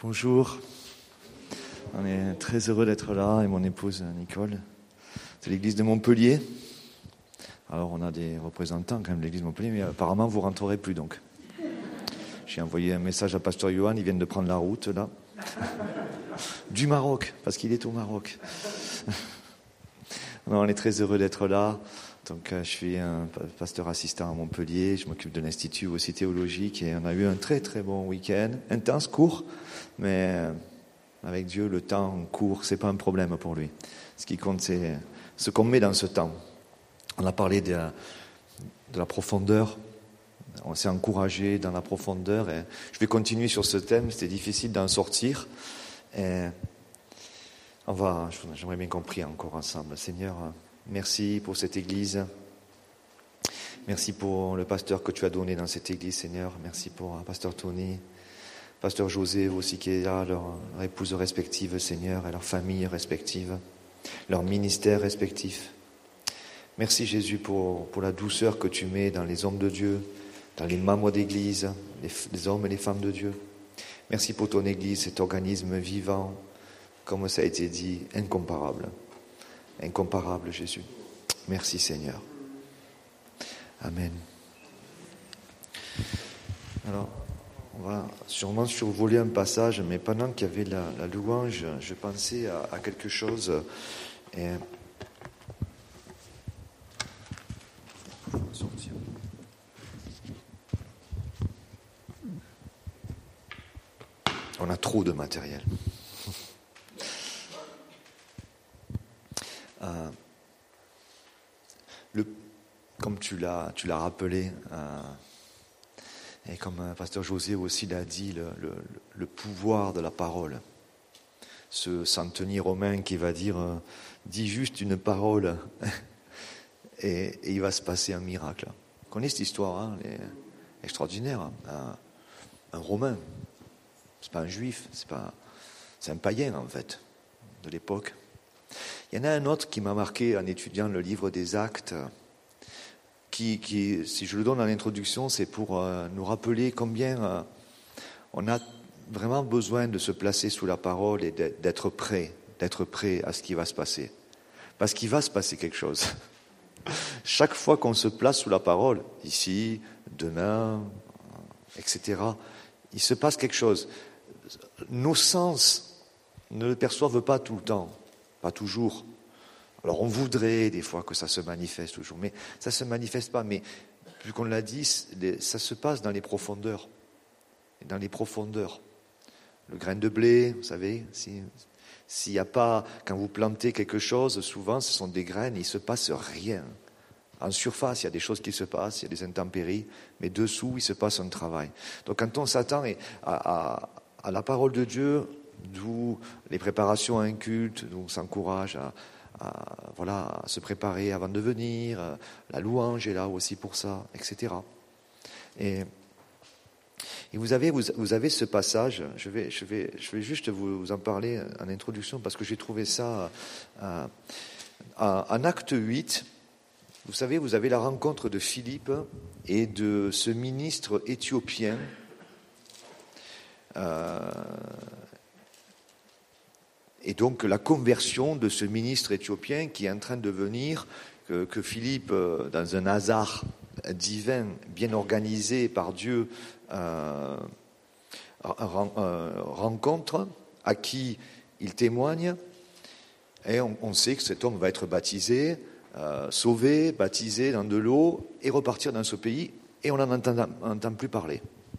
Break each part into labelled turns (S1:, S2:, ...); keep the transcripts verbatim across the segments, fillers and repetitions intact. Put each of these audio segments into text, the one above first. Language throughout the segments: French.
S1: Bonjour, on est très heureux d'être là et mon épouse Nicole. C'est l'église de Montpellier. Alors on a des représentants quand même de l'église de Montpellier, mais apparemment vous ne rentrerez plus donc. J'ai envoyé un message à Pasteur Johan, ils viennent de prendre la route là. Du Maroc, parce qu'il est au Maroc. Non, on est très heureux d'être là. Donc je suis un pasteur assistant à Montpellier, je m'occupe de l'Institut aussi théologique et on a eu un très très bon week-end, intense, court, mais avec Dieu le temps court, c'est pas un problème pour lui. Ce qui compte c'est ce qu'on met dans ce temps. On a parlé de la, de la profondeur, on s'est encouragé dans la profondeur et je vais continuer sur ce thème, c'était difficile d'en sortir. Et on va, j'aimerais bien qu'on prie encore ensemble. Seigneur, merci pour cette église. Merci pour le pasteur que tu as donné dans cette église, Seigneur. Merci pour pasteur Tony, pasteur José aussi qui est là, leurs épouses respectives, Seigneur, et leurs familles respectives, leurs ministères respectifs. Merci Jésus pour, pour la douceur que tu mets dans les hommes de Dieu, dans les membres d'église, les, les hommes et les femmes de Dieu. Merci pour ton église, cet organisme vivant, comme ça a été dit, incomparable. Incomparable, Jésus. Merci, Seigneur. Amen. Alors, on va sûrement survoler un passage, mais pendant qu'il y avait la, la louange, je pensais à, à quelque chose. Et... sortir. On a trop de matériel. Euh, le, comme tu l'as, tu l'as rappelé, euh, et comme euh, pasteur José aussi l'a dit, le, le, le pouvoir de la parole. Ce centenier romain qui va dire, euh, dis juste une parole, et, et il va se passer un miracle. Vous connaissez cette histoire, hein, elle est extraordinaire. Hein, un, un Romain, c'est pas un Juif, c'est pas, c'est un païen en fait, de l'époque. Il y en a un autre qui m'a marqué en étudiant le livre des Actes, qui, qui si je le donne en introduction, c'est pour euh, nous rappeler combien euh, on a vraiment besoin de se placer sous la parole et d'être prêt, d'être prêt à ce qui va se passer. Parce qu'il va se passer quelque chose. Chaque fois qu'on se place sous la parole, ici, demain, et cetera, il se passe quelque chose. Nos sens ne le perçoivent pas tout le temps. Pas toujours. Alors on voudrait des fois que ça se manifeste toujours, mais ça ne se manifeste pas. Mais vu qu'on l'a dit, ça se passe dans les profondeurs. Dans les profondeurs. Le grain de blé, vous savez, si, s'il n'y a pas, quand vous plantez quelque chose, souvent ce sont des graines, il ne se passe rien. En surface, il y a des choses qui se passent, il y a des intempéries, mais dessous, il se passe un travail. Donc quand on s'attend à, à, à la parole de Dieu, d'où les préparations à un culte, d'où on s'encourage à, à, voilà, à se préparer avant de venir, la louange est là aussi pour ça, et cetera. Et, et vous avez, vous, vous avez ce passage, je vais, je vais, je vais juste vous, vous en parler en introduction parce que j'ai trouvé ça euh, en acte huit. Vous savez, vous avez la rencontre de Philippe et de ce ministre éthiopien. Euh, Et donc la conversion de ce ministre éthiopien qui est en train de venir, que, que Philippe, dans un hasard divin, bien organisé par Dieu, euh, rencontre, à qui il témoigne. Et on, on sait que cet homme va être baptisé, euh, sauvé, baptisé dans de l'eau et repartir dans ce pays. Et on n'en entend, entend plus parler.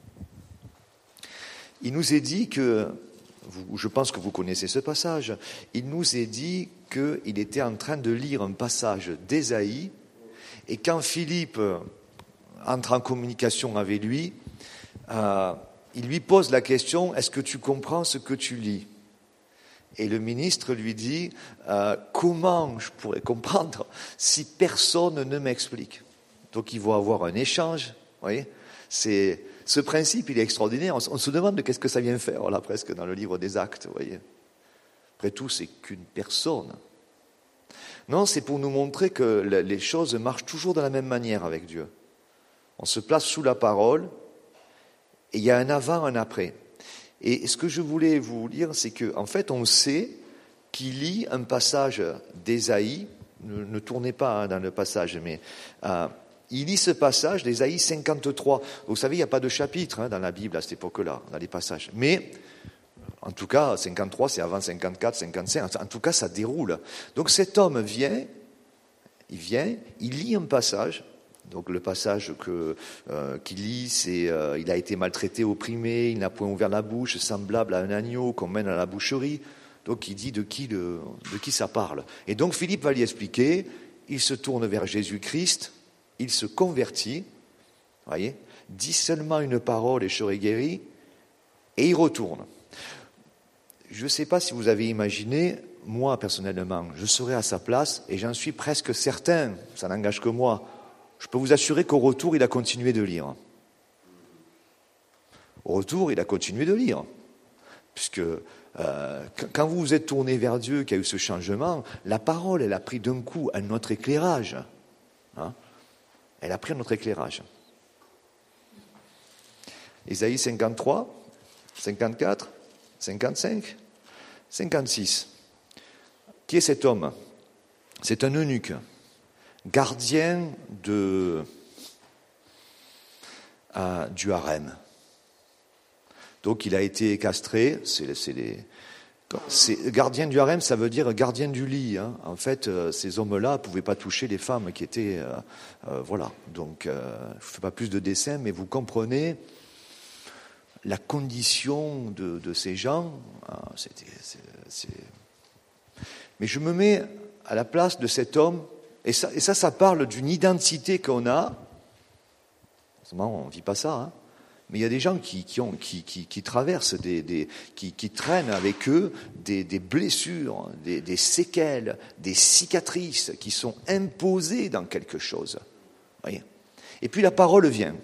S1: Il nous est dit que... Je pense que vous connaissez ce passage. Il nous est dit qu'il était en train de lire un passage d'Ésaïe et quand Philippe entre en communication avec lui, euh, il lui pose la question, est-ce que tu comprends ce que tu lis ? Et le ministre lui dit, euh, comment je pourrais comprendre si personne ne m'explique ? Donc ils vont avoir un échange, vous voyez ? C'est... Ce principe, il est extraordinaire. On se demande de qu'est-ce que ça vient faire, là, presque, dans le livre des Actes, vous voyez. Après tout, c'est qu'une personne. Non, c'est pour nous montrer que les choses marchent toujours de la même manière avec Dieu. On se place sous la parole, et il y a un avant, un après. Et ce que je voulais vous lire, c'est qu'en fait, on sait qu'il lit un passage d'Ésaïe, ne, ne tournez pas hein, dans le passage, mais euh, il lit ce passage d'Ésaïe cinquante-trois. Vous savez, il n'y a pas de chapitre hein, dans la Bible à cette époque-là, dans les passages. Mais, en tout cas, cinquante-trois, c'est avant cinquante-quatre, cinquante-cinq, en tout cas, ça déroule. Donc cet homme vient, il vient, il lit un passage. Donc le passage que, euh, qu'il lit, c'est euh, « Il a été maltraité, opprimé, il n'a point ouvert la bouche, semblable à un agneau qu'on mène à la boucherie ». Donc il dit de qui, le, de qui ça parle. Et donc Philippe va lui expliquer, il se tourne vers Jésus-Christ, il se convertit, voyez, dit seulement une parole et je serai guéri, et il retourne. Je ne sais pas si vous avez imaginé, moi personnellement, je serais à sa place, et j'en suis presque certain, ça n'engage que moi, je peux vous assurer qu'au retour, il a continué de lire. Au retour, il a continué de lire. Puisque euh, quand vous vous êtes tourné vers Dieu, qu'il y a eu ce changement, la parole, elle a pris d'un coup un autre éclairage. Hein, elle a pris un autre éclairage. Ésaïe cinquante-trois, cinquante-quatre, cinquante-cinq, cinquante-six. Qui est cet homme? C'est un eunuque. Gardien de, euh, du harem. Donc il a été castré, c'est, c'est les, c'est, gardien du harem, ça veut dire gardien du lit. Hein. En fait, euh, ces hommes-là ne pouvaient pas toucher les femmes qui étaient... Euh, euh, voilà, donc euh, je ne fais pas plus de dessins, mais vous comprenez la condition de, de ces gens. Hein, c'était, c'est, c'est... Mais je me mets à la place de cet homme. Et ça, et ça, ça parle d'une identité qu'on a. On ne vit pas ça, hein. Mais il y a des gens qui, qui, ont, qui, qui, qui traversent, des, des, qui, qui traînent avec eux des, des blessures, des, des séquelles, des cicatrices qui sont imposées dans quelque chose. Voyez. Et puis la parole vient.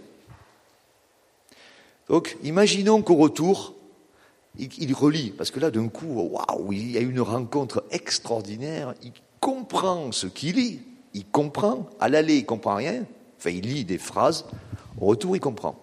S1: Donc, imaginons qu'au retour, il, il relit, parce que là, d'un coup, waouh, il y a une rencontre extraordinaire. Il comprend ce qu'il lit. Il comprend. À l'aller, il ne comprend rien. Enfin, il lit des phrases. Au retour, il comprend.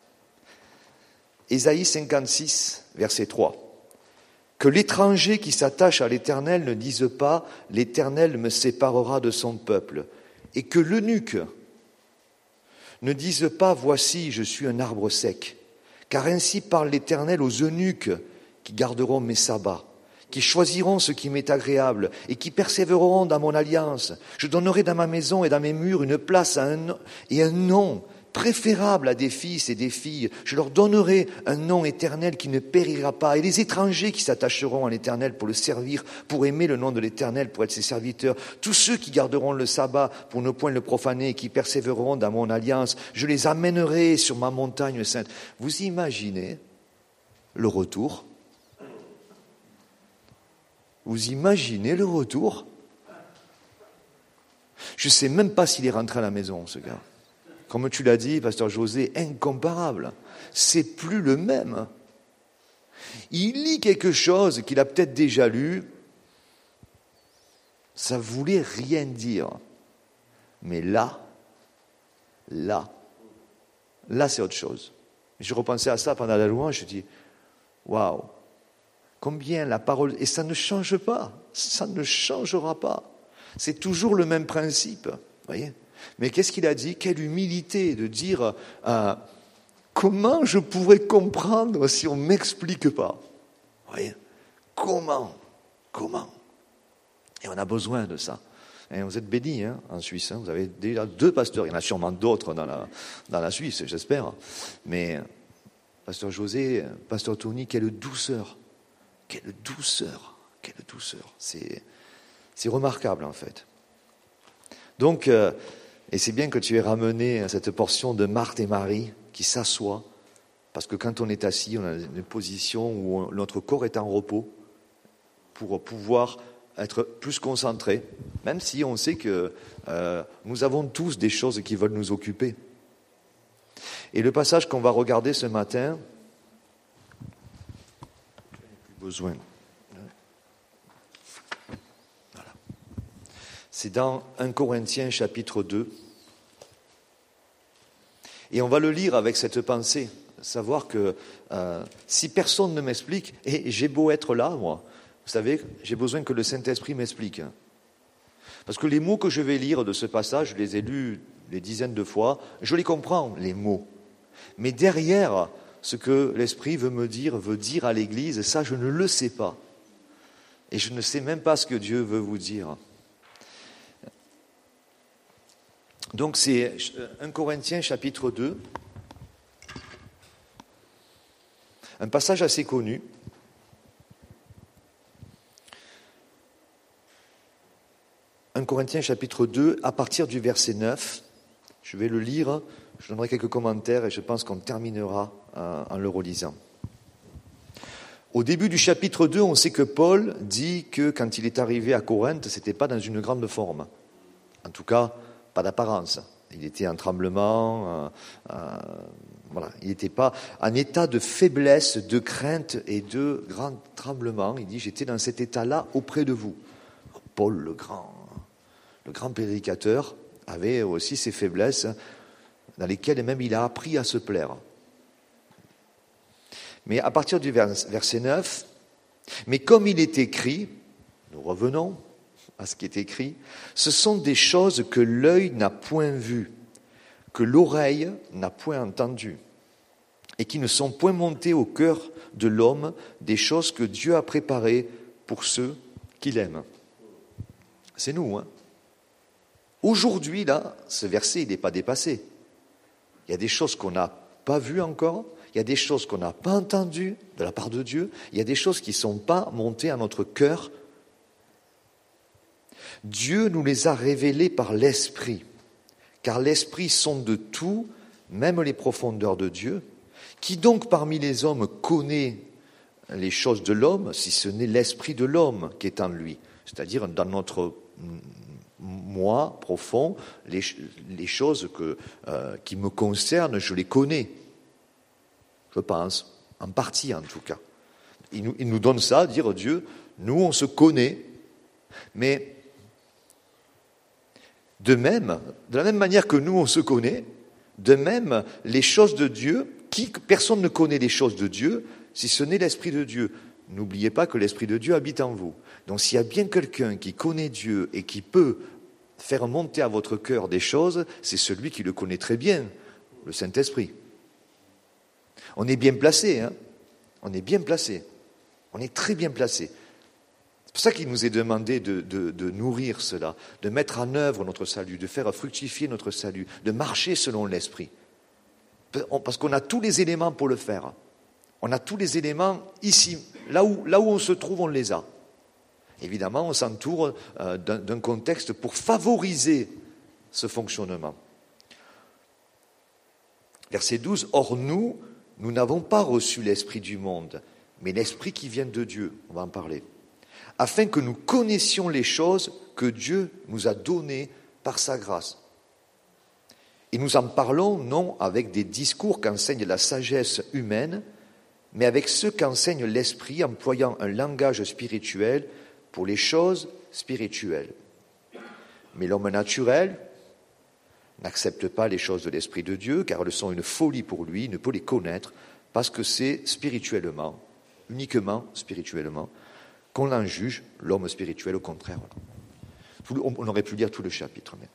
S1: Ésaïe cinquante-six, verset trois. Que l'étranger qui s'attache à l'Éternel ne dise pas « L'Éternel me séparera de son peuple ». Et que l'eunuque ne dise pas « Voici, je suis un arbre sec ». Car ainsi parle l'Éternel aux eunuques qui garderont mes sabbats, qui choisiront ce qui m'est agréable et qui persévéreront dans mon alliance. Je donnerai dans ma maison et dans mes murs une place à un, et un nom préférable à des fils et des filles. Je leur donnerai un nom éternel qui ne périra pas. Et les étrangers qui s'attacheront à l'Éternel pour le servir, pour aimer le nom de l'Éternel, pour être ses serviteurs. Tous ceux qui garderont le sabbat pour ne point le profaner et qui persévéreront dans mon alliance, je les amènerai sur ma montagne sainte. Vous imaginez le retour? Vous imaginez le retour? Je ne sais même pas s'il est rentré à la maison, ce gars. Comme tu l'as dit, pasteur José, incomparable. C'est plus le même. Il lit quelque chose qu'il a peut-être déjà lu. Ça voulait rien dire. Mais là, là, là c'est autre chose. Je repensais à ça pendant la louange, je dis, waouh, combien la parole, et ça ne change pas, ça ne changera pas. C'est toujours le même principe, voyez. Mais qu'est-ce qu'il a dit? Quelle humilité de dire euh, comment je pourrais comprendre si on ne m'explique pas? Vous voyez? Comment? Comment? Et on a besoin de ça. Et vous êtes bénis hein, en Suisse. Hein, vous avez déjà deux pasteurs. Il y en a sûrement d'autres dans la, dans la Suisse, j'espère. Mais pasteur José, pasteur Tony, quelle douceur. Quelle douceur. Quelle douceur. C'est, c'est remarquable en fait. Donc... Euh, Et c'est bien que tu aies ramené cette portion de Marthe et Marie qui s'assoient, parce que quand on est assis, on a une position où notre corps est en repos pour pouvoir être plus concentré, même si on sait que euh, nous avons tous des choses qui veulent nous occuper. Et le passage qu'on va regarder ce matin, je n'ai plus besoin. C'est dans un Corinthiens chapitre deux. Et on va le lire avec cette pensée. savoir que euh, si personne ne m'explique, et j'ai beau être là, moi, vous savez, j'ai besoin que le Saint-Esprit m'explique. Parce que les mots que je vais lire de ce passage, je les ai lus des dizaines de fois, je les comprends, les mots. Mais derrière, ce que l'Esprit veut me dire, veut dire à l'Église, ça, je ne le sais pas. Et je ne sais même pas ce que Dieu veut vous dire. Donc c'est un Corinthiens chapitre deux, un passage assez connu. un Corinthiens chapitre deux, à partir du verset neuf, je vais le lire, je donnerai quelques commentaires et je pense qu'on terminera en le relisant. Au début du chapitre deux, on sait que Paul dit que quand il est arrivé à Corinthe, ce n'était pas dans une grande forme. En tout cas, pas d'apparence. Il était en tremblement, euh, euh, voilà. Il n'était pas en état de faiblesse, de crainte et de grand tremblement. Il dit, j'étais dans cet état-là auprès de vous. Paul, le grand, le grand prédicateur, avait aussi ses faiblesses dans lesquelles même il a appris à se plaire. Mais à partir du verset neuf, mais comme il est écrit, nous revenons à ce qui est écrit, ce sont des choses que l'œil n'a point vues, que l'oreille n'a point entendues, et qui ne sont point montées au cœur de l'homme, des choses que Dieu a préparées pour ceux qui l'aiment. C'est nous, hein. Aujourd'hui, là, ce verset, il n'est pas dépassé. Il y a des choses qu'on n'a pas vues encore, il y a des choses qu'on n'a pas entendues de la part de Dieu, il y a des choses qui ne sont pas montées à notre cœur. Dieu nous les a révélées par l'Esprit, car l'Esprit sonde tout, même les profondeurs de Dieu. Qui donc parmi les hommes connaît les choses de l'homme, si ce n'est l'Esprit de l'homme qui est en lui, c'est-à-dire dans notre moi profond, les, les choses que, euh, qui me concernent, je les connais, je pense, en partie en tout cas. Il nous, il nous donne ça, dire Dieu, nous on se connaît, mais de même, de la même manière que nous on se connaît, de même les choses de Dieu, qui, personne ne connaît les choses de Dieu si ce n'est l'Esprit de Dieu. N'oubliez pas que l'Esprit de Dieu habite en vous. Donc s'il y a bien quelqu'un qui connaît Dieu et qui peut faire monter à votre cœur des choses, c'est celui qui le connaît très bien, le Saint-Esprit. On est bien placé, hein. On est bien placé. On est très bien placé. C'est pour ça qu'il nous est demandé de, de, de nourrir cela, de mettre en œuvre notre salut, de faire fructifier notre salut, de marcher selon l'Esprit. Parce qu'on a tous les éléments pour le faire. On a tous les éléments ici, là où, là où on se trouve, on les a. Évidemment, on s'entoure euh, d'un, d'un contexte pour favoriser ce fonctionnement. Verset douze, « Or nous, nous n'avons pas reçu l'Esprit du monde, mais l'Esprit qui vient de Dieu. » On va en parler. « Afin que nous connaissions les choses que Dieu nous a données par sa grâce. » Et nous en parlons non avec des discours qu'enseigne la sagesse humaine, mais avec ceux qu'enseigne l'Esprit, employant un langage spirituel pour les choses spirituelles. Mais l'homme naturel n'accepte pas les choses de l'Esprit de Dieu, car elles sont une folie pour lui, il ne peut les connaître, parce que c'est spirituellement, uniquement spirituellement, qu'on en juge, l'homme spirituel au contraire. On aurait pu lire tout le chapitre, mais...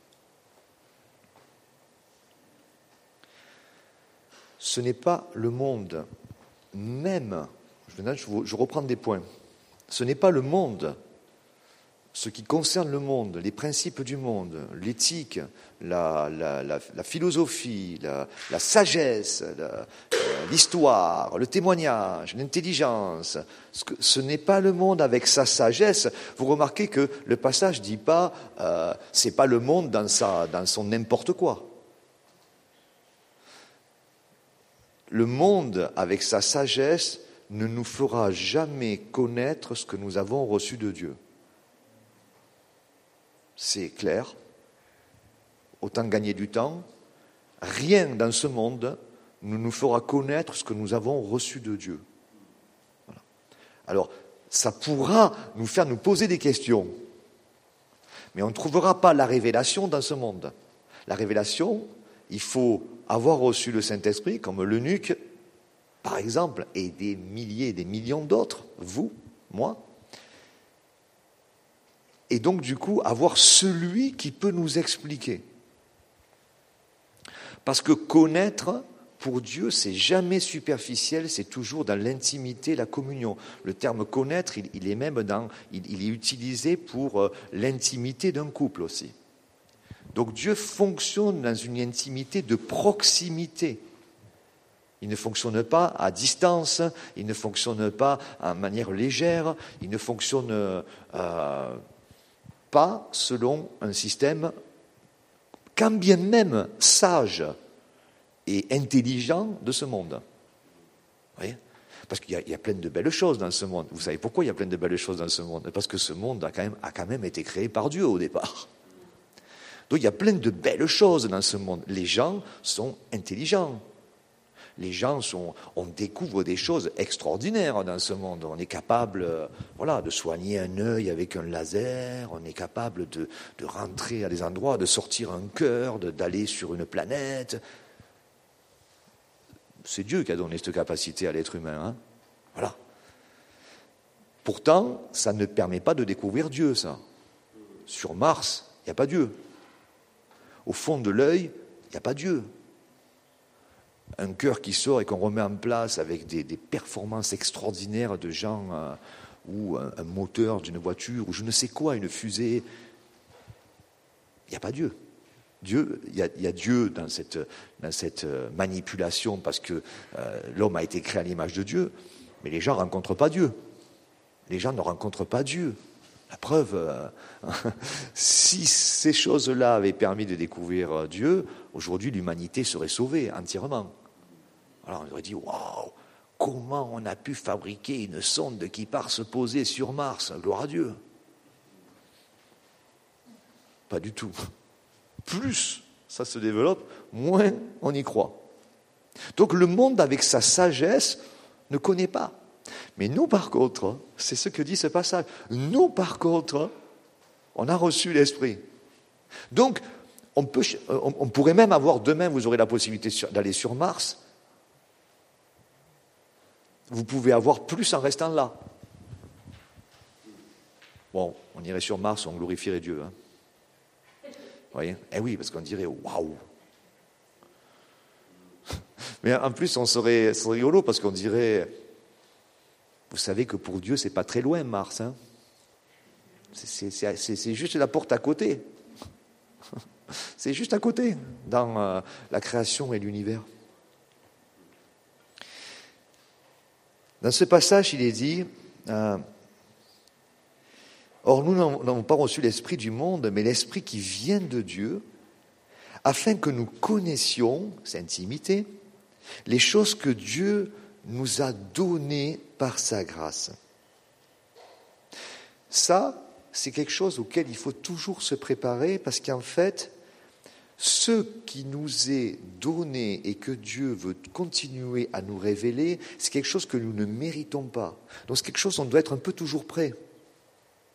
S1: Ce n'est pas le monde, même, je reprends des points, ce n'est pas le monde, ce qui concerne le monde, les principes du monde, l'éthique, la, la, la, la philosophie, la, la sagesse, la, l'histoire, le témoignage, l'intelligence, ce, que, ce n'est pas le monde avec sa sagesse. Vous remarquez que le passage ne dit pas, euh, c'est pas le monde dans, sa, dans son n'importe quoi. Le monde, avec sa sagesse, ne nous fera jamais connaître ce que nous avons reçu de Dieu. C'est clair. Autant gagner du temps. Rien dans ce monde ne nous fera connaître ce que nous avons reçu de Dieu. Voilà. Alors, ça pourra nous faire nous poser des questions. Mais on ne trouvera pas la révélation dans ce monde. La révélation, il faut avoir reçu le Saint-Esprit, comme l'eunuque par exemple, et des milliers, des millions d'autres, vous, moi. Et donc, du coup, avoir celui qui peut nous expliquer. Parce que connaître, pour Dieu, c'est jamais superficiel, c'est toujours dans l'intimité, la communion. Le terme connaître, il, il est même dans, il, il est utilisé pour euh, l'intimité d'un couple aussi. Donc Dieu fonctionne dans une intimité de proximité. Il ne fonctionne pas à distance, il ne fonctionne pas en manière légère, il ne fonctionne euh, pas selon un système, quand bien même sage et intelligent de ce monde. Vous voyez ? Parce qu'il y a, il y a plein de belles choses dans ce monde. Vous savez pourquoi il y a plein de belles choses dans ce monde ? Parce que ce monde a quand même, a quand même été créé par Dieu au départ. Donc il y a plein de belles choses dans ce monde. Les gens sont intelligents. Les gens sont, on découvre des choses extraordinaires dans ce monde. On est capable, voilà, de soigner un œil avec un laser. On est capable de, de rentrer à des endroits, de sortir un cœur, de, d'aller sur une planète. C'est Dieu qui a donné cette capacité à l'être humain. Hein, voilà. Pourtant, ça ne permet pas de découvrir Dieu, ça. Sur Mars, il n'y a pas Dieu. Au fond de l'œil, il n'y a pas Dieu. Un cœur qui sort et qu'on remet en place avec des, des performances extraordinaires de gens, euh, ou un, un moteur d'une voiture, ou je ne sais quoi, une fusée. Il n'y a pas Dieu. Dieu, il y a, il y a Dieu dans cette, dans cette manipulation parce que euh, l'homme a été créé à l'image de Dieu, mais les gens ne rencontrent pas Dieu. Les gens ne rencontrent pas Dieu. La preuve, euh, si ces choses-là avaient permis de découvrir Dieu, aujourd'hui l'humanité serait sauvée entièrement. Alors on aurait dit, waouh, comment on a pu fabriquer une sonde qui part se poser sur Mars, gloire à Dieu. Pas du tout. Plus ça se développe, moins on y croit. Donc le monde, avec sa sagesse, ne connaît pas. Mais nous, par contre, c'est ce que dit ce passage. Nous, par contre, on a reçu l'Esprit. Donc, on, peut, on pourrait même avoir, demain, vous aurez la possibilité d'aller sur Mars. Vous pouvez avoir plus en restant là. Bon, on irait sur Mars, on glorifierait Dieu. Hein. Vous voyez ? Eh oui, parce qu'on dirait, waouh. Mais en plus, on serait, c'est rigolo, parce qu'on dirait... Vous savez que pour Dieu, c'est pas très loin, Mars. Hein, c'est, c'est, c'est, c'est juste la porte à côté. C'est juste à côté, dans euh, la création et l'univers. Dans ce passage, il est dit, euh, « Or, nous n'avons pas reçu l'esprit du monde, mais l'esprit qui vient de Dieu, afin que nous connaissions, c'est intimité, les choses que Dieu nous a données par sa grâce. » Ça, c'est quelque chose auquel il faut toujours se préparer, parce qu'en fait, ce qui nous est donné et que Dieu veut continuer à nous révéler, c'est quelque chose que nous ne méritons pas. Donc c'est quelque chose on doit être un peu toujours prêt. Voyez ?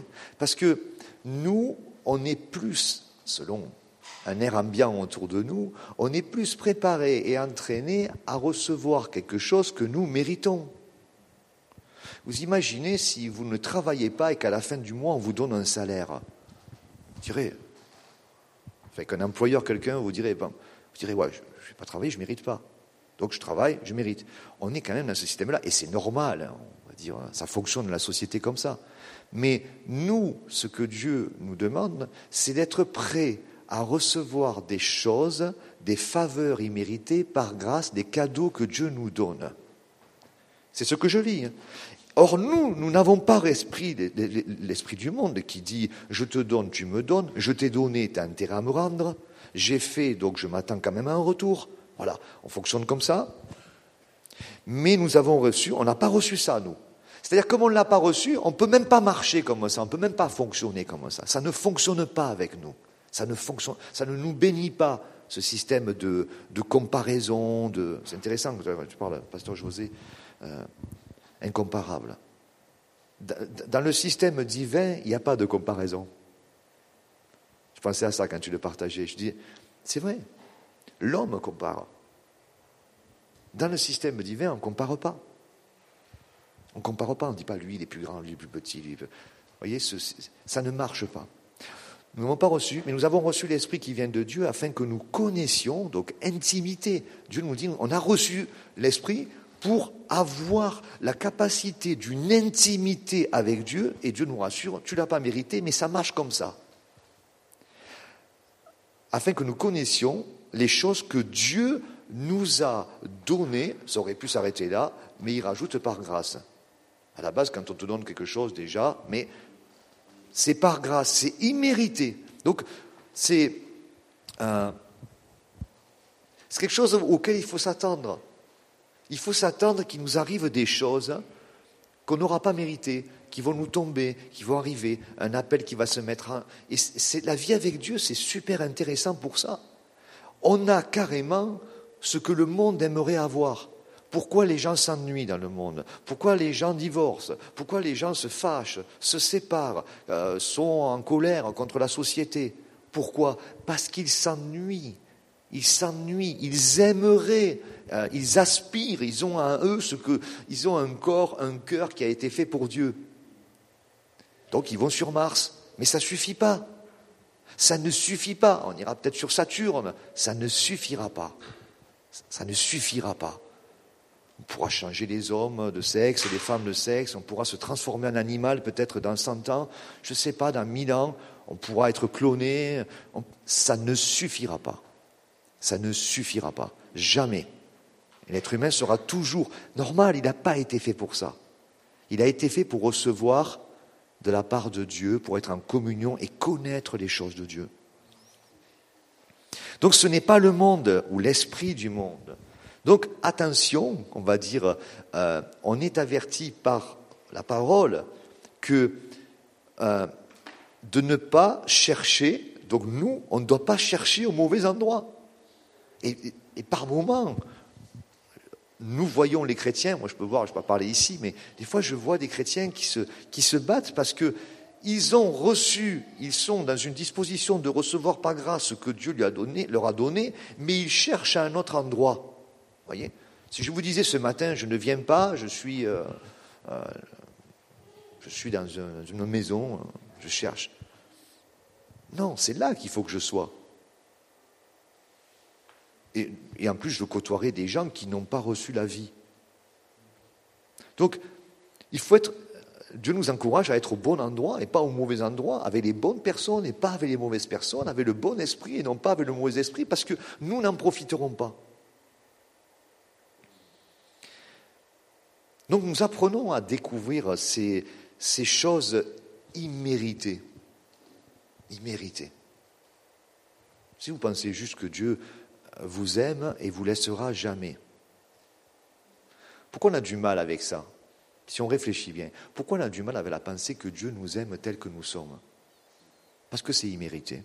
S1: Parce que nous, on est plus, selon un air ambiant autour de nous, on est plus préparé et entraîné à recevoir quelque chose que nous méritons. Vous imaginez si vous ne travaillez pas et qu'à la fin du mois, on vous donne un salaire. Vous direz, enfin, qu'un employeur, quelqu'un, vous direz, bon, vous direz, ouais, je ne vais pas travailler, je ne mérite pas. Donc je travaille, je mérite. On est quand même dans ce système-là, et c'est normal, hein, on va dire, ça fonctionne dans la société comme ça. Mais nous, ce que Dieu nous demande, c'est d'être prêts à recevoir des choses, des faveurs imméritées par grâce, des cadeaux que Dieu nous donne. C'est ce que je lis. Or, nous, nous n'avons pas l'esprit, l'esprit du monde qui dit « je te donne, tu me donnes, je t'ai donné, tu as intérêt à me rendre, j'ai fait, donc je m'attends quand même à un retour ». Voilà, on fonctionne comme ça. Mais nous avons reçu, on n'a pas reçu ça, nous. C'est-à-dire, comme on ne l'a pas reçu, on ne peut même pas marcher comme ça, on ne peut même pas fonctionner comme ça. Ça ne fonctionne pas avec nous. Ça ne fonctionne, ça ne nous bénit pas, ce système de, de comparaison. De, c'est intéressant que tu parles, pasteur José, euh, incomparable. Dans le système divin, il n'y a pas de comparaison. Je pensais à ça quand tu le partageais. Je dis, c'est vrai, l'homme compare. Dans le système divin, on ne compare pas. On ne compare pas, on ne dit pas lui il est plus grand, lui il est plus petit. Lui, vous voyez, ce, ça ne marche pas. Nous n'avons pas reçu, mais nous avons reçu l'Esprit qui vient de Dieu afin que nous connaissions, donc intimité. Dieu nous dit, on a reçu l'Esprit pour avoir la capacité d'une intimité avec Dieu, et Dieu nous rassure, tu ne l'as pas mérité, mais ça marche comme ça. Afin que nous connaissions les choses que Dieu nous a données, ça aurait pu s'arrêter là, mais il rajoute par grâce. À la base, quand on te donne quelque chose déjà, mais c'est par grâce, c'est immérité. Donc, c'est, euh, c'est quelque chose auquel il faut s'attendre. Il faut s'attendre qu'il nous arrive des choses qu'on n'aura pas méritées, qui vont nous tomber, qui vont arriver, un appel qui va se mettre en... Et c'est, la vie avec Dieu, c'est super intéressant pour ça. On a carrément ce que le monde aimerait avoir. Pourquoi les gens s'ennuient dans le monde? Pourquoi les gens divorcent? Pourquoi les gens se fâchent, se séparent, euh, sont en colère contre la société? Pourquoi? Parce qu'ils s'ennuient. Ils s'ennuient, ils aimeraient, euh, ils aspirent, ils ont en eux ce que, ils ont un corps, un cœur qui a été fait pour Dieu. Donc ils vont sur Mars, mais ça ne suffit pas. Ça ne suffit pas. On ira peut-être sur Saturne, ça ne suffira pas. Ça ne suffira pas. On pourra changer les hommes de sexe, les femmes de sexe, on pourra se transformer en animal peut-être dans cent ans, je ne sais pas, dans mille ans, on pourra être cloné. On... Ça ne suffira pas. Ça ne suffira pas. Jamais. Et l'être humain sera toujours normal, il n'a pas été fait pour ça. Il a été fait pour recevoir de la part de Dieu, pour être en communion et connaître les choses de Dieu. Donc ce n'est pas le monde ou l'esprit du monde. Donc attention, on va dire, euh, on est averti par la parole que euh, de ne pas chercher, donc nous, on ne doit pas chercher au mauvais endroit. Et, et, et par moments, nous voyons les chrétiens, moi je peux voir, je ne peux pas parler ici, mais des fois je vois des chrétiens qui se, qui se battent parce que ils ont reçu, ils sont dans une disposition de recevoir par grâce ce que Dieu lui a donné, leur a donné, mais ils cherchent à un autre endroit. Voyez, si je vous disais ce matin, je ne viens pas, je suis, euh, euh, je suis dans une, une maison, je cherche. Non, c'est là qu'il faut que je sois. Et, et en plus, je côtoierai des gens qui n'ont pas reçu la vie. Donc, il faut être... Dieu nous encourage à être au bon endroit et pas au mauvais endroit, avec les bonnes personnes et pas avec les mauvaises personnes, avec le bon esprit et non pas avec le mauvais esprit, parce que nous n'en profiterons pas. Donc nous apprenons à découvrir ces, ces choses imméritées. Imméritées. Si vous pensez juste que Dieu vous aime et vous laissera jamais, pourquoi on a du mal avec ça? Si on réfléchit bien, pourquoi on a du mal avec la pensée que Dieu nous aime tel que nous sommes? Parce que c'est immérité.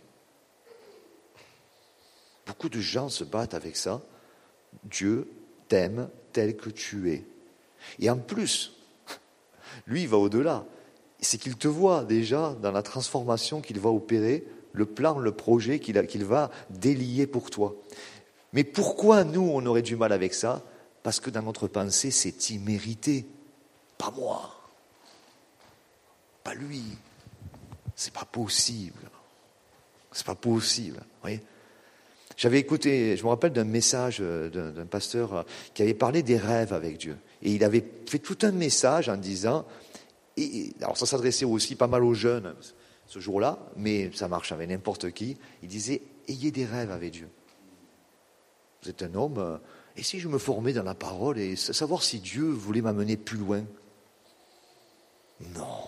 S1: Beaucoup de gens se battent avec ça. Dieu t'aime tel que tu es. Et en plus, lui, il va au-delà. C'est qu'il te voit déjà dans la transformation qu'il va opérer, le plan, le projet qu'il, a, qu'il va délier pour toi. Mais pourquoi nous, on aurait du mal avec ça? Parce que dans notre pensée, c'est immérité. Pas moi. Pas lui. C'est pas possible. C'est pas possible. Vous voyez? J'avais écouté, je me rappelle d'un message d'un, d'un pasteur qui avait parlé des rêves avec Dieu. Et il avait fait tout un message en disant, et, alors ça s'adressait aussi pas mal aux jeunes ce jour-là, mais ça marche avec n'importe qui. Il disait, ayez des rêves avec Dieu. Vous êtes un homme, et si je me formais dans la parole et savoir si Dieu voulait m'amener plus loin? Non.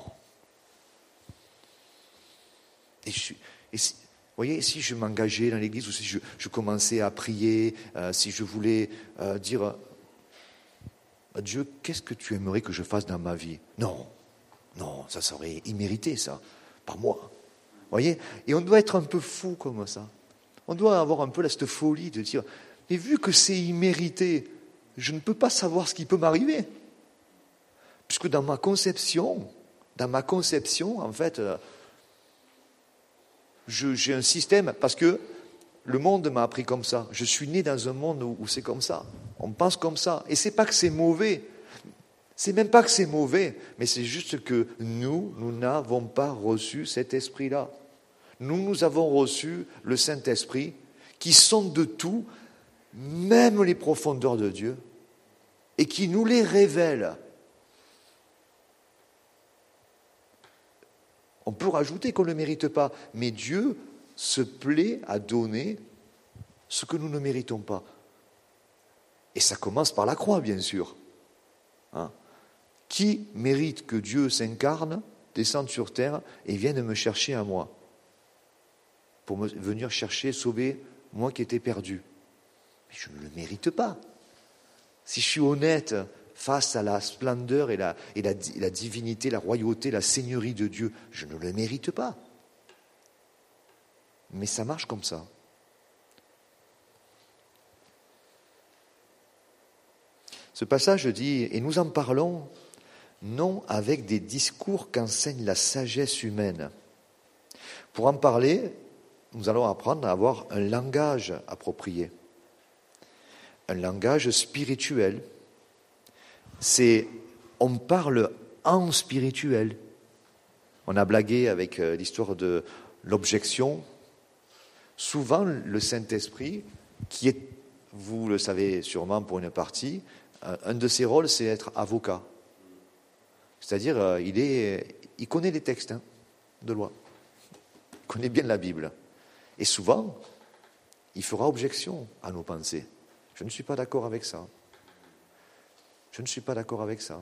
S1: Et, je, et si, vous voyez, si je m'engageais dans l'église ou si je, je commençais à prier, euh, si je voulais euh, dire à Dieu, qu'est-ce que tu aimerais que je fasse dans ma vie? Non, non, ça serait immérité, ça, pas moi. Vous voyez? Et on doit être un peu fou comme ça. On doit avoir un peu là, cette folie de dire, mais vu que c'est immérité, je ne peux pas savoir ce qui peut m'arriver. Puisque dans ma conception, dans ma conception, en fait, je, j'ai un système, parce que le monde m'a appris comme ça. Je suis né dans un monde où, où c'est comme ça. On pense comme ça. Et c'est pas que c'est mauvais. C'est même pas que c'est mauvais, mais c'est juste que nous, nous n'avons pas reçu cet esprit-là. Nous, nous avons reçu le Saint-Esprit qui sonde de tout, même les profondeurs de Dieu, et qui nous les révèle. On peut rajouter qu'on ne le mérite pas, mais Dieu se plaît à donner ce que nous ne méritons pas. Et ça commence par la croix, bien sûr. Hein? Qui mérite que Dieu s'incarne, descende sur terre et vienne me chercher à moi, pour me venir chercher, sauver moi qui étais perdu? Mais je ne le mérite pas. Si je suis honnête face à la splendeur et la, et la, et la divinité, la royauté, la seigneurie de Dieu, je ne le mérite pas. Mais ça marche comme ça. Ce passage dit, et nous en parlons non avec des discours qu'enseigne la sagesse humaine. Pour en parler, nous allons apprendre à avoir un langage approprié. Un langage spirituel. C'est, on parle en spirituel. On a blagué avec l'histoire de l'objection. Souvent, le Saint-Esprit, qui est, vous le savez sûrement pour une partie, un de ses rôles, c'est être avocat. C'est-à-dire, il, est, il connaît les textes hein, de loi. Il connaît bien la Bible. Et souvent, il fera objection à nos pensées. Je ne suis pas d'accord avec ça. Je ne suis pas d'accord avec ça.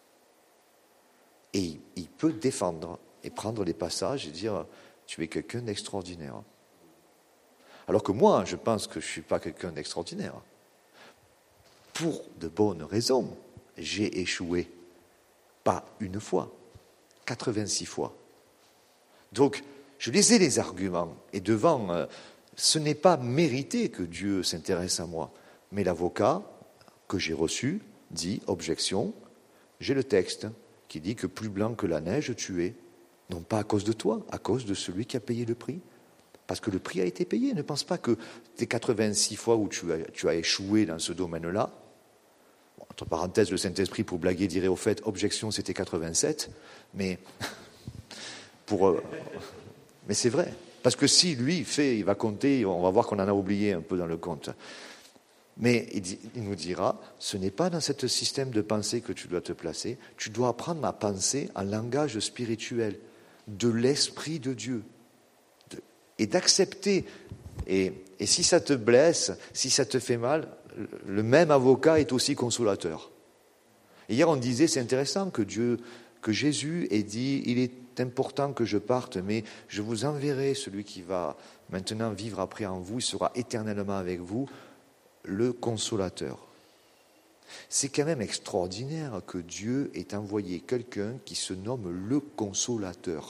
S1: Et il, il peut défendre et prendre les passages et dire, tu es quelqu'un d'extraordinaire. Alors que moi, je pense que je ne suis pas quelqu'un d'extraordinaire. Pour de bonnes raisons, j'ai échoué. Pas une fois, quatre-vingt-six fois. Donc, je les ai les arguments. Et devant, euh, ce n'est pas mérité que Dieu s'intéresse à moi. Mais l'avocat que j'ai reçu dit, objection, j'ai le texte qui dit que plus blanc que la neige tu es. Non pas à cause de toi, à cause de celui qui a payé le prix. Parce que le prix a été payé. Ne pense pas que tes quatre-vingt-six fois où tu as, tu as échoué dans ce domaine-là, entre parenthèses, le Saint-Esprit, pour blaguer, dirait au fait, objection, c'était quatre-vingt-sept, mais, pour, euh, mais c'est vrai. Parce que si lui fait, il va compter, on va voir qu'on en a oublié un peu dans le compte. Mais il, dit, il nous dira, ce n'est pas dans ce système de pensée que tu dois te placer, tu dois apprendre à penser en langage spirituel, de l'Esprit de Dieu, de, et d'accepter. Et, et si ça te blesse, si ça te fait mal, le même avocat est aussi consolateur. Et hier, on disait, c'est intéressant que Dieu, que Jésus ait dit, il est important que je parte, mais je vous enverrai celui qui va maintenant vivre après en vous, il sera éternellement avec vous, le consolateur. C'est quand même extraordinaire que Dieu ait envoyé quelqu'un qui se nomme le consolateur.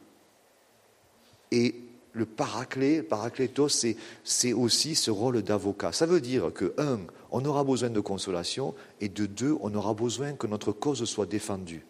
S1: Et le paraclet, paraclétos, c'est, c'est aussi ce rôle d'avocat. Ça veut dire que, un, on aura besoin de consolation, et de deux, on aura besoin que notre cause soit défendue.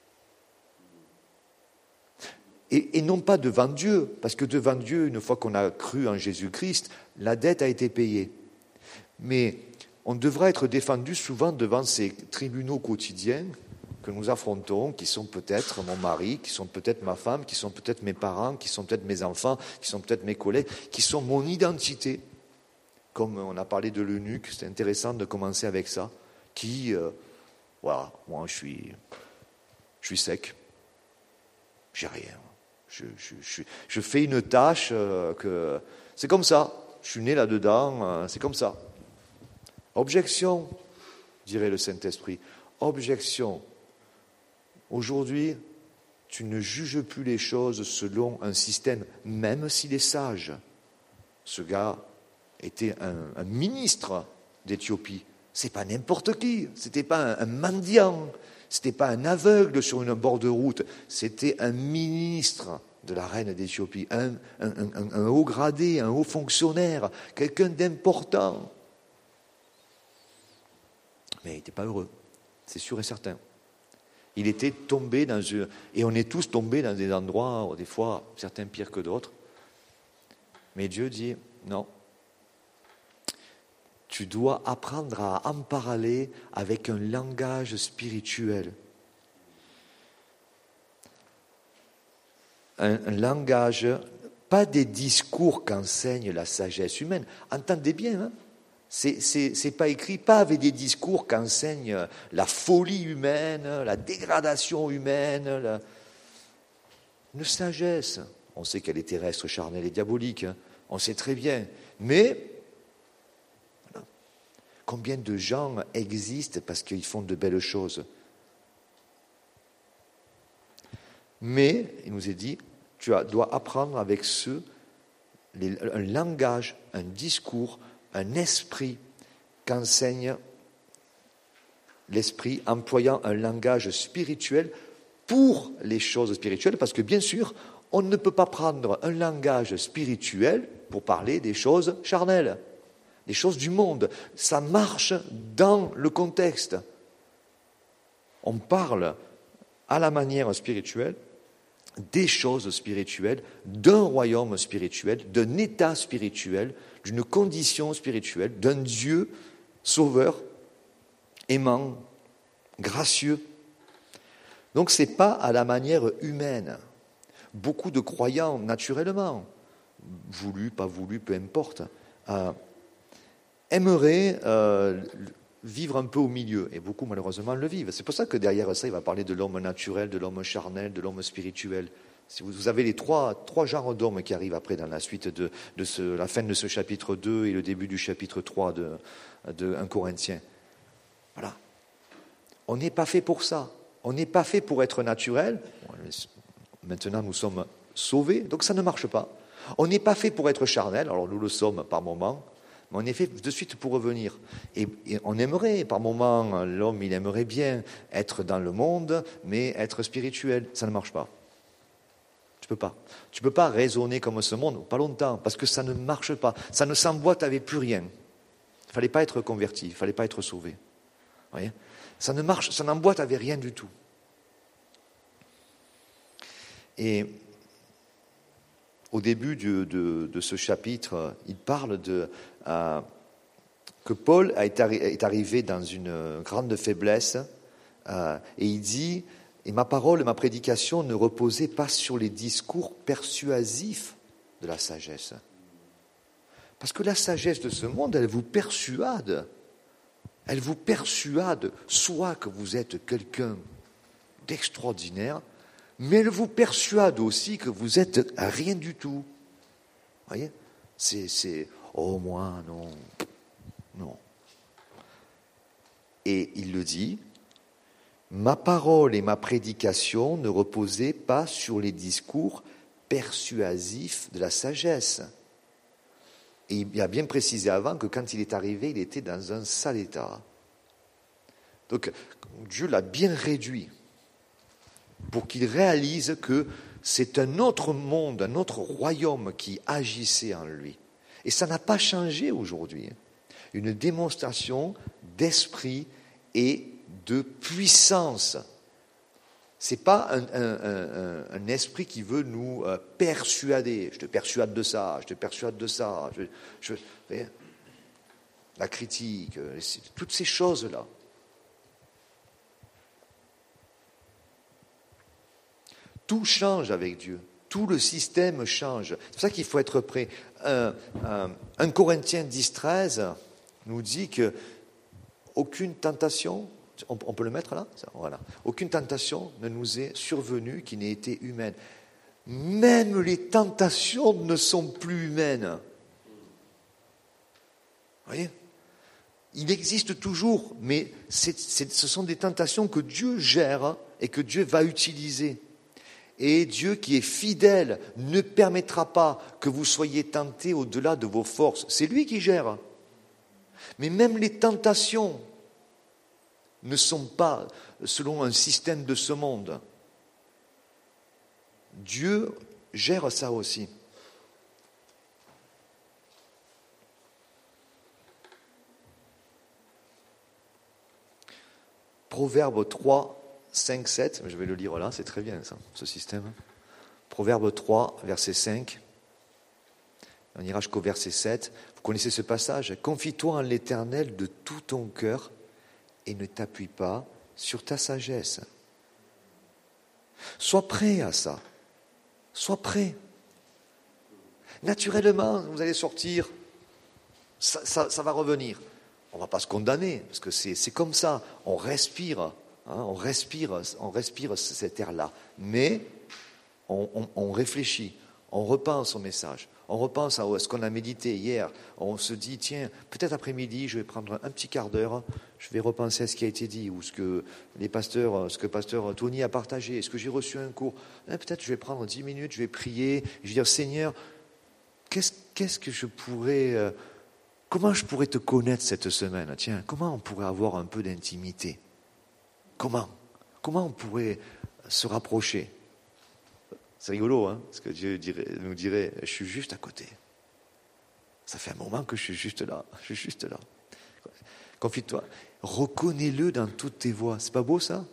S1: Et, et non pas devant Dieu, parce que devant Dieu, une fois qu'on a cru en Jésus-Christ, la dette a été payée. Mais on devra être défendu souvent devant ces tribunaux quotidiens que nous affrontons, qui sont peut-être mon mari, qui sont peut-être ma femme, qui sont peut-être mes parents, qui sont peut-être mes enfants, qui sont peut-être mes collègues, qui sont mon identité. Comme on a parlé de l'eunuque, c'est intéressant de commencer avec ça. Qui, euh, voilà, moi je suis, je suis sec, j'ai rien. Je, je, je, je fais une tâche euh, que c'est comme ça. Je suis né là-dedans, euh, c'est comme ça. Objection, dirait le Saint-Esprit. Objection. Aujourd'hui, tu ne juges plus les choses selon un système, même s'il est sage. Ce gars était un, un ministre d'Éthiopie. C'est pas n'importe qui. C'était pas un, un mendiant. C'était pas un aveugle sur une bord de route. C'était un ministre de la reine d'Éthiopie, un, un, un, un haut gradé, un haut fonctionnaire, quelqu'un d'important. Mais il n'était pas heureux, c'est sûr et certain. Il était tombé dans une... Et on est tous tombés dans des endroits, des fois, certains pires que d'autres. Mais Dieu dit, non, tu dois apprendre à en parler avec un langage spirituel. Un, un langage, pas des discours qu'enseigne la sagesse humaine. Entendez bien, hein? C'est, c'est, c'est pas écrit, pas avec des discours qu'enseigne la folie humaine, la dégradation humaine, la... une sagesse. On sait qu'elle est terrestre, charnelle et diabolique, hein. On sait très bien. Mais voilà. Combien de gens existent parce qu'ils font de belles choses? Mais, il nous est dit, tu dois apprendre avec ceux, les, un langage, un discours, un esprit qu'enseigne l'esprit, employant un langage spirituel pour les choses spirituelles, parce que bien sûr, on ne peut pas prendre un langage spirituel pour parler des choses charnelles, des choses du monde. Ça marche dans le contexte. On parle à la manière spirituelle des choses spirituelles, d'un royaume spirituel, d'un état spirituel, d'une condition spirituelle, d'un Dieu sauveur, aimant, gracieux. Donc ce n'est pas à la manière humaine. Beaucoup de croyants, naturellement, voulus, pas voulus, peu importe, euh, aimeraient euh, vivre un peu au milieu, et beaucoup malheureusement le vivent. C'est pour ça que derrière ça, il va parler de l'homme naturel, de l'homme charnel, de l'homme spirituel. Si vous, vous avez les trois, trois genres d'hommes qui arrivent après dans la suite de, de ce, la fin de ce chapitre deux et le début du chapitre trois de, de un Corinthiens. Voilà. On n'est pas fait pour ça. On n'est pas fait pour être naturel. Maintenant, nous sommes sauvés, donc ça ne marche pas. On n'est pas fait pour être charnel, alors nous le sommes par moments, mais on est fait de suite pour revenir. Et, et on aimerait, par moments, l'homme, il aimerait bien être dans le monde, mais être spirituel. Ça ne marche pas. Tu peux pas. Tu peux pas raisonner comme ce monde, pas longtemps, parce que ça ne marche pas. Ça ne s'emboîte avec plus rien. Il ne fallait pas être converti, il ne fallait pas être sauvé. Vous voyez ? Ça ne marche, ça n'emboîte avec rien du tout. Et au début de, de, de ce chapitre, il parle de, euh, que Paul a été, est arrivé dans une grande faiblesse, euh, et il dit, et ma parole, ma prédication ne reposait pas sur les discours persuasifs de la sagesse. Parce que la sagesse de ce monde, elle vous persuade. Elle vous persuade, soit que vous êtes quelqu'un d'extraordinaire, mais elle vous persuade aussi que vous êtes rien du tout. Vous voyez ? C'est, c'est, oh moi, non, non. Et il le dit, ma parole et ma prédication ne reposaient pas sur les discours persuasifs de la sagesse. Et il a bien précisé avant que quand il est arrivé, il était dans un sale état. Donc Dieu l'a bien réduit pour qu'il réalise que c'est un autre monde, un autre royaume qui agissait en lui. Et ça n'a pas changé aujourd'hui. Une démonstration d'esprit et de puissance. Ce n'est pas un, un, un, un esprit qui veut nous euh, persuader. Je te persuade de ça, je te persuade de ça. Je, je, la critique, toutes ces choses-là. Tout change avec Dieu. Tout le système change. C'est pour ça qu'il faut être prêt. Un, un, un Corinthiens dix, treize nous dit que aucune tentation, on, on peut le mettre là, ça, voilà. Aucune tentation ne nous est survenue qui n'ait été humaine. Même les tentations ne sont plus humaines. Vous voyez ? Il existe toujours, mais c'est, c'est, ce sont des tentations que Dieu gère et que Dieu va utiliser. Et Dieu qui est fidèle ne permettra pas que vous soyez tentés au-delà de vos forces. C'est lui qui gère. Mais même les tentations ne sont pas selon un système de ce monde. Dieu gère ça aussi. Proverbe trois, cinq, sept, je vais le lire là, c'est très bien ça, ce système. Proverbe trois, verset cinq. On ira jusqu'au verset sept. Vous connaissez ce passage? Confie-toi en l'Éternel de tout ton cœur et ne t'appuie pas sur ta sagesse. Sois prêt à ça. Sois prêt. Naturellement, vous allez sortir, ça, ça, ça va revenir. On ne va pas se condamner, parce que c'est, c'est comme ça. On respire, hein, on respire, on respire cet air-là. Mais on, on, on réfléchit, on repense au message, on repense à ce qu'on a médité hier. On se dit, tiens, peut-être après-midi, je vais prendre un petit quart d'heure, je vais repenser à ce qui a été dit, ou ce que les pasteurs, ce que pasteur Tony a partagé, est-ce que j'ai reçu un cours. Peut-être je vais prendre dix minutes, je vais prier, je vais dire, Seigneur, qu'est-ce, qu'est-ce que je pourrais... Euh, Comment je pourrais te connaître cette semaine? Tiens, comment on pourrait avoir un peu d'intimité? Comment? Comment on pourrait se rapprocher? C'est rigolo, hein? Parce que Dieu dirait, nous dirait, je suis juste à côté. Ça fait un moment que je suis juste là. Je suis juste là. Confie-toi. Reconnais-le dans toutes tes voies. C'est pas beau, ça?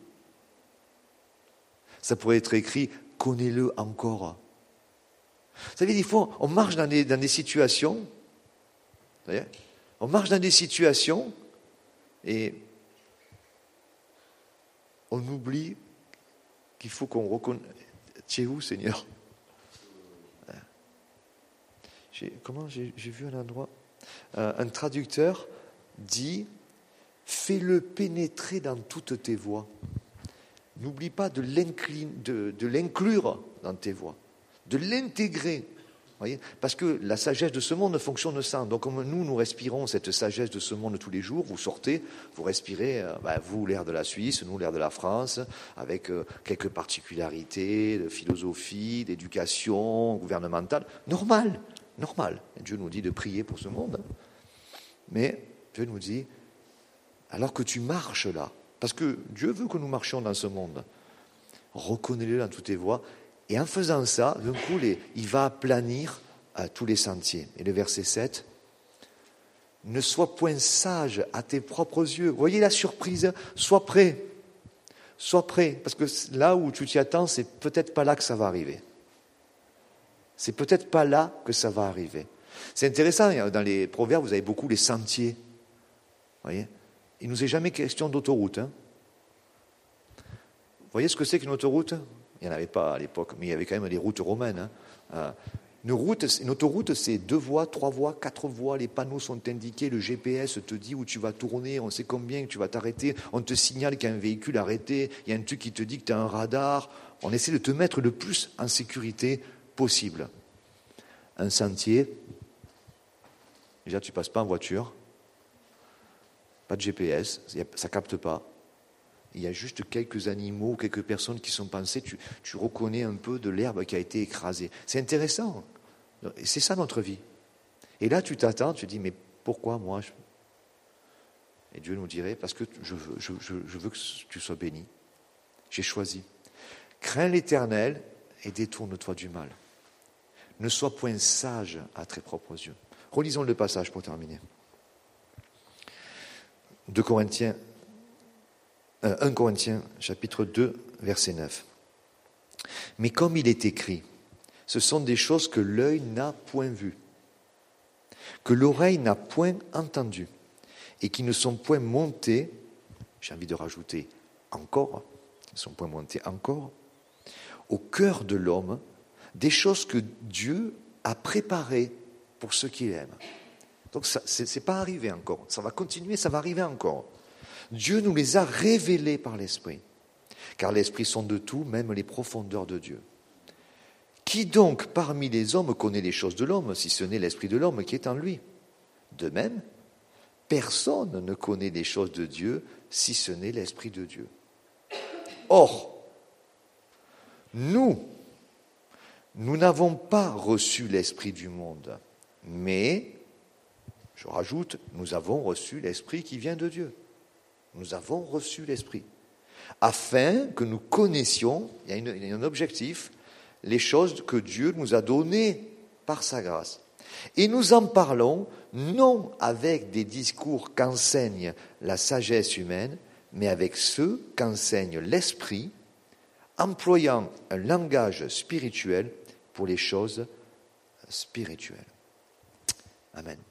S1: Ça pourrait être écrit, connais-le encore. Vous savez, des fois, on marche dans des, dans des situations... On marche dans des situations et on oublie qu'il faut qu'on reconnaisse. Tu es où, Seigneur? j'ai, Comment j'ai, j'ai vu un endroit euh, un traducteur dit « Fais-le pénétrer dans toutes tes voies ». N'oublie pas de, de, de l'inclure dans tes voies, de l'intégrer. Voyez, parce que la sagesse de ce monde fonctionne sans. Donc comme nous, nous respirons cette sagesse de ce monde tous les jours, vous sortez, vous respirez, euh, ben, vous l'air de la Suisse, nous l'air de la France, avec euh, quelques particularités de philosophie, d'éducation gouvernementale. Normal, normal. Et Dieu nous dit de prier pour ce monde. Mais Dieu nous dit, alors que tu marches là, parce que Dieu veut que nous marchions dans ce monde, reconnais-le dans toutes tes voies. Et en faisant ça, d'un coup, les, il va aplanir euh, tous les sentiers. Et le verset sept, « Ne sois point sage à tes propres yeux. » Vous voyez la surprise? Sois prêt. Sois prêt. Parce que là où tu t'y attends, c'est peut-être pas là que ça va arriver. C'est peut-être pas là que ça va arriver. C'est intéressant, dans les proverbes, vous avez beaucoup les sentiers. Vous voyez? Il ne nous est jamais question d'autoroute. Hein. Vous voyez ce que c'est qu'une autoroute? Il n'y en avait pas à l'époque, mais il y avait quand même des routes romaines. Hein. Euh, une, route, une autoroute, c'est deux voies, trois voies, quatre voies, les panneaux sont indiqués, le G P S te dit où tu vas tourner, on sait combien que tu vas t'arrêter, on te signale qu'il y a un véhicule arrêté, il y a un truc qui te dit que tu as un radar, on essaie de te mettre le plus en sécurité possible. Un sentier, déjà tu ne passes pas en voiture, pas de G P S, ça ne capte pas. Il y a juste quelques animaux, quelques personnes qui sont pensées, tu, tu reconnais un peu de l'herbe qui a été écrasée. C'est intéressant. C'est ça notre vie. Et là, tu t'attends, tu te dis, mais pourquoi moi je... Et Dieu nous dirait, parce que je veux, je, je, je veux que tu sois béni. J'ai choisi. Crains l'Éternel et détourne-toi du mal. Ne sois point sage à tes propres yeux. Relisons le passage pour terminer. deux Corinthiens Euh, un Corinthiens, chapitre deux, verset neuf. Mais comme il est écrit, ce sont des choses que l'œil n'a point vues, que l'oreille n'a point entendues, et qui ne sont point montées, j'ai envie de rajouter encore, qui ne sont point montées encore, au cœur de l'homme, des choses que Dieu a préparées pour ceux qui l'aiment. Donc ça, c'est, c'est pas arrivé encore, ça va continuer, ça va arriver encore. Dieu nous les a révélés par l'Esprit, car l'Esprit sonde tout, même les profondeurs de Dieu. Qui donc parmi les hommes connaît les choses de l'homme, si ce n'est l'Esprit de l'homme qui est en lui? De même, personne ne connaît les choses de Dieu, si ce n'est l'Esprit de Dieu. Or, nous, nous n'avons pas reçu l'Esprit du monde, mais, je rajoute, nous avons reçu l'Esprit qui vient de Dieu. Nous avons reçu l'Esprit, afin que nous connaissions, il y a, une, il y a un objectif, les choses que Dieu nous a données par sa grâce. Et nous en parlons non avec des discours qu'enseigne la sagesse humaine, mais avec ceux qu'enseigne l'Esprit, employant un langage spirituel pour les choses spirituelles. Amen.